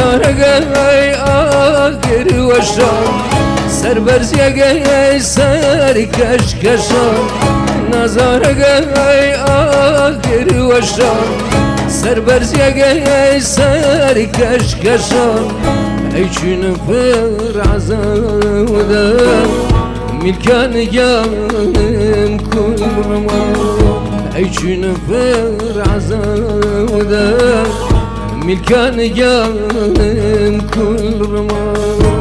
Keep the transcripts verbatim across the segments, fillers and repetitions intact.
نظارگای آگر وشان سربرزیگای سرکش کشان نظارگای آگر وشان سربرزیگای سرکش کشان ای چون پر عزودم ملکان جانم کل رما ای چون پر عزودم ملکان جانم کل رما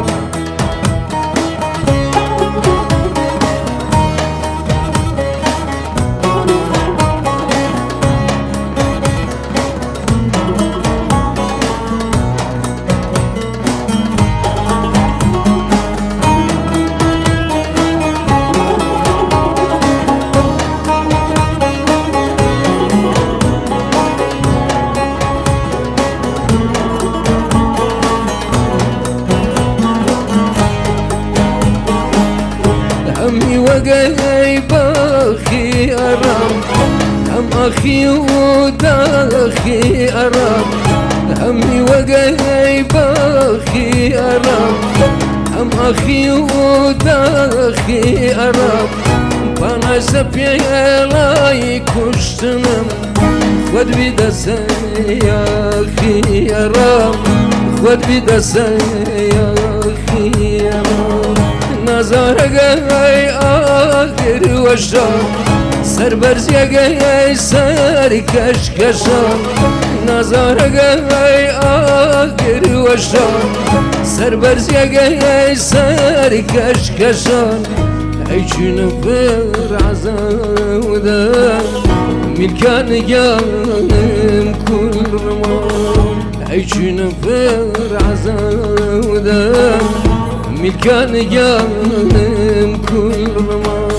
همي وقاي باخي أرام هم أخي وداخي أرام همي وقاي باخي أرام هم أخي وداخي أرام بانا سبيع لاي كشتنم خود بدسي يا أخي أرام خود بدسي يا أخي أرام نظارگای آگر وشان سربرزیگای سرکش کشان نظارگای آگر وشان سربرزیگای سرکش کشان ای چون پر عزودم ملکان جانم کل رما ای چون پر عزودم ملكان جانم كل رما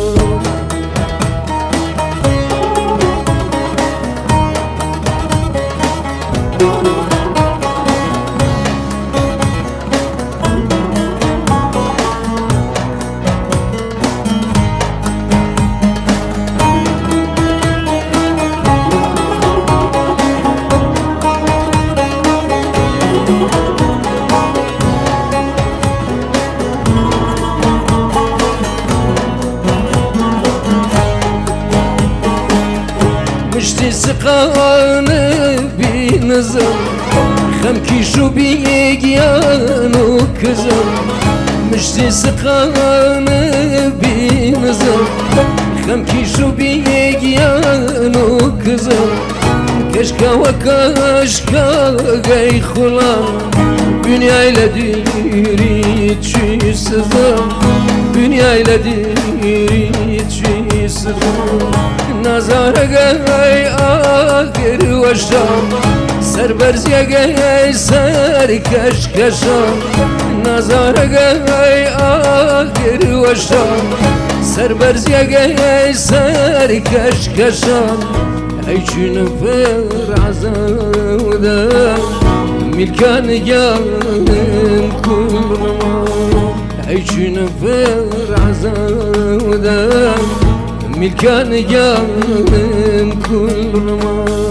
مشتي سقان بنظم خمكي شو بيجيان وكزم مشتي سقان بنظم خمكي شو بيجيان وكزم كشكا وكشكا جاي خلان دنيا لديري تشي سزم دنيا لديري تشي سزم نظارگای آگر وشان سربرزیگای سرکش کشان نظارگای آگر وشان سربرزیگای سرکش کشان ای چون پر عزودم ملکان جانم کل رما ای چون پر عزودم ملكان جانم كل رما